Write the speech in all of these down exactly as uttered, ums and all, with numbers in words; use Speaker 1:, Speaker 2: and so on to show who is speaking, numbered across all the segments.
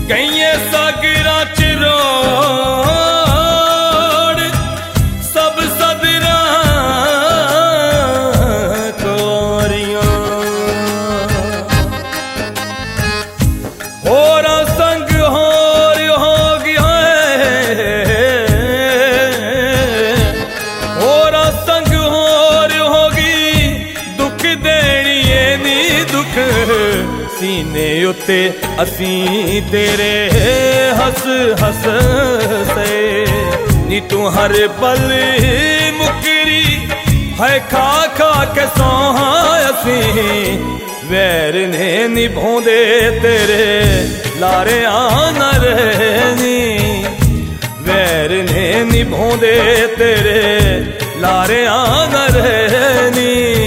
Speaker 1: गईए सागरा चिरोड़ सब सदरा कोरियां होरा संग होर हो गया होरा संग होर होगी दुख देणिए नी दुख सीने उत्ते असी तेरे हस हस से नी तू हर पल मुकरी है खा खा के सोहा असी वैर ने निभोंदे तेरे लारे आना रहनी वैर ने निभोंदे तेरे लारे आना रहनी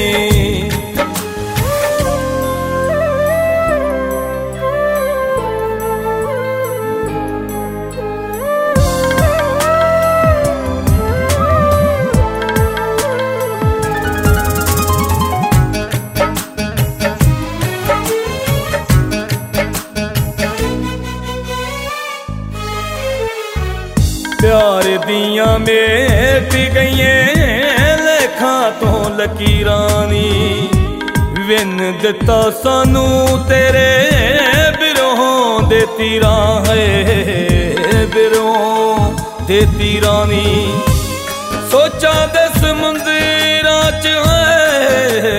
Speaker 1: प्यार दियां मेट गईए लेखा तो लकीरानी विन दिता सानू तेरे बिरों दे तीरा है बिरों दे तीरानी सोचा दे समुंदरा च है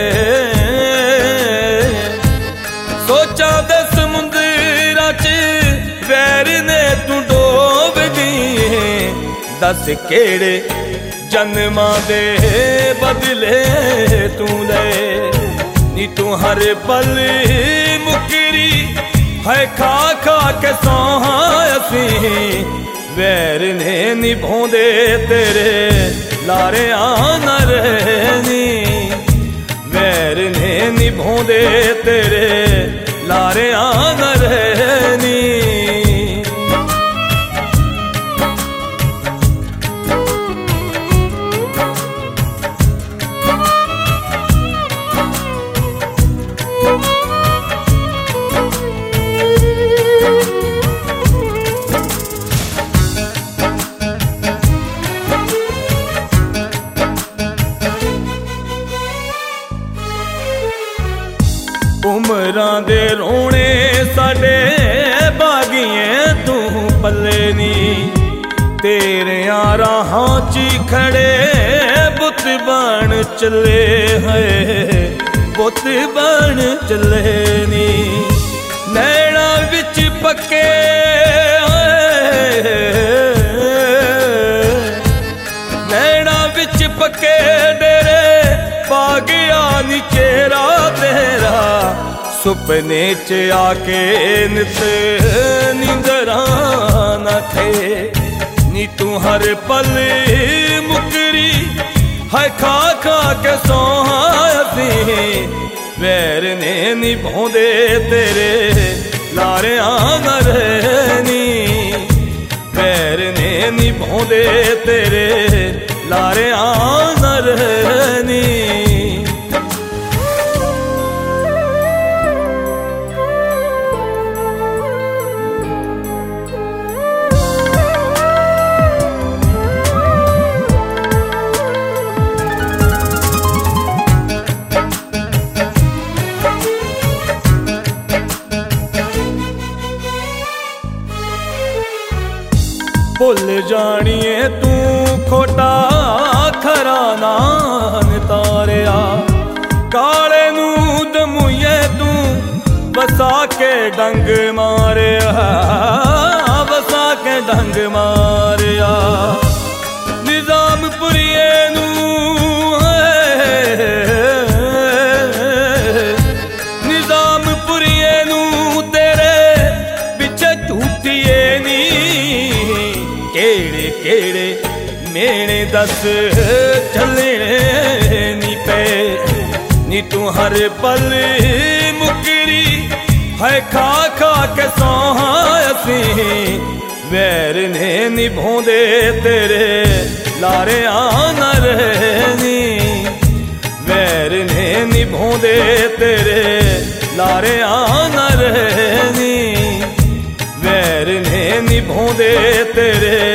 Speaker 1: सोचा दे समुंदरा च वैर ने तू डोब गई दस केड़े जन्मां दे बदले तू ले नी तू हर पल मुकरी है खा खा के सोहा असी वैर ने निभोंदे तेरे लारे आना रहनी वैर ने निभोंदे तेरे लारे आना रहनी उमरां दे रोने साडे बागिए तू पल्ले नी तेरे राहां च खड़े बुत बन चले है बुत बन चले नी नैना विच पक्के नैना विच पक्के डेरे बागिया नी चेहरा तेरा सुपने च आके नित नींदरा न थे नी तू हर पल मुकरी है खा खा के सोहा असी वैर ने निभोंदे तेरे लारे आना रहनी वैर ने निभोंदे तेरे लारे आना रहनी भुल जानिए तू खोटा खरा नान तारिया काले नू दमुए तू बसा के डंग मारिया बसा के डंग मारिया निजामपुरिए नू निजामपुरिए नू तेरे पिछे झूठिए नी केड़े केड़े मेने दस चलने नी पे नी तू हर पल मुकरी है खा खा के सोहा असी वैर ने निभोंदे तेरे लारे आना रहनी वैर ने निभोंदे तेरे लारे आना रहनी वैर पाउंदे तेरे